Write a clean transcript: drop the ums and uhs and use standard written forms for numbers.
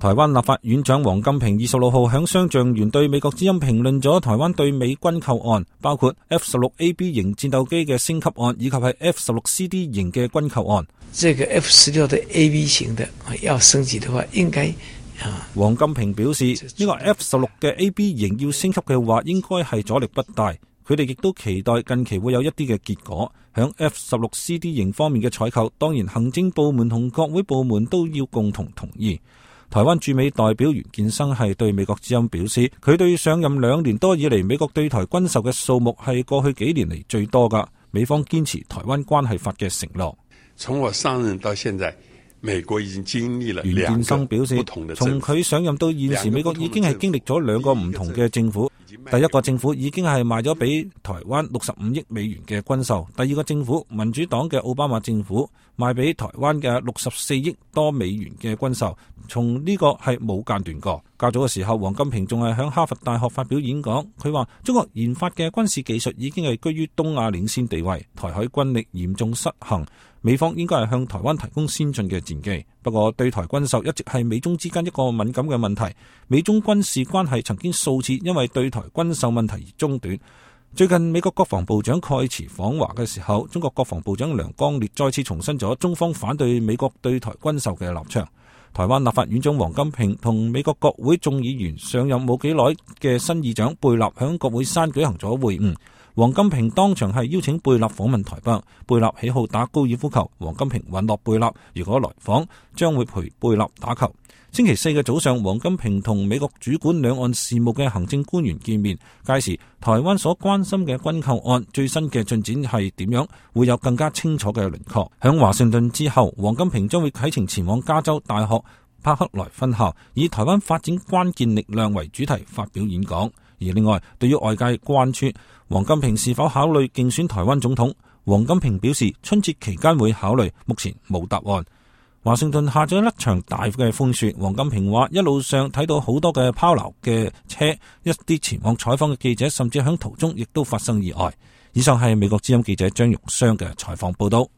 台灣立法院長王金平26號響商帳園對美國之音評論咗台灣對美軍購案，包括 F-16AB 型戰鬥機嘅升級案，以及係 F-16CD 型嘅軍購案。 這個 F-16 的 AB 型的要升級的話，應該王金平表示，呢個 F-16 嘅 AB 型要升級嘅話，應該係阻力不大。佢哋亦都期待近期會有一啲嘅結果。響 F-16CD 型方面嘅採購，當然行政部門同國會部門都要共同同意。台灣駐美代表袁建生係對美國之音表示，佢對上任2年多以嚟美國對台軍售嘅數目係過去幾年嚟最多㗎。美方堅持台灣關係法嘅承諾。 從我上任到現在，美國已經經歷了袁建生表示，從佢上任到現時，美國已經係經歷咗2個唔同嘅政府。第一個政府已經係賣咗俾台灣65億美元嘅軍售，第二個政府民主黨嘅奧巴馬政府賣俾台灣嘅64億多美元嘅軍售，從呢個係冇間斷過。較早嘅時候，王金平仲係響哈佛大學發表演講，佢話中國研發嘅軍事技術已經係居於東亞領先地位，台海軍力嚴重失衡，美方應該係向台灣提供先進嘅戰機。不過對台軍售一直係美中之間一個敏感嘅問題，美中軍事關係曾經數次因為對台軍售問題而中斷。最近美國國防部長蓋茨訪華嘅時候，中國國防部長梁光烈再次重申咗中方反對美國對台軍售嘅立場。台灣立法院長王金平同美國國會眾議員上任冇幾耐嘅新議長貝納響國會山舉行咗會晤。王金平當場係邀請貝納訪問台北，貝納喜好打高爾夫球，王金平允諾貝納如果來訪，將會陪貝納打球。星期4嘅早上，王金平同美國主管兩岸事務嘅行政官員見面，屆時台灣所關心嘅軍購案最新嘅進展係點樣，會有更加清楚嘅輪廓。響華盛頓之後，王金平將會啟程前往加州大學柏克萊分校，以台灣發展關鍵力量為主題發表演講。而另外，對於外界關注王金平是否考慮競選台灣總統，王金平表示春節期間會考慮，目前冇答案。華盛頓下咗一場大嘅風雪，王金平話一路上睇到好多嘅拋錨嘅車，一啲前往採訪嘅記者甚至響途中亦都發生意外。以上係美國之音記者張玉雙嘅採訪報道。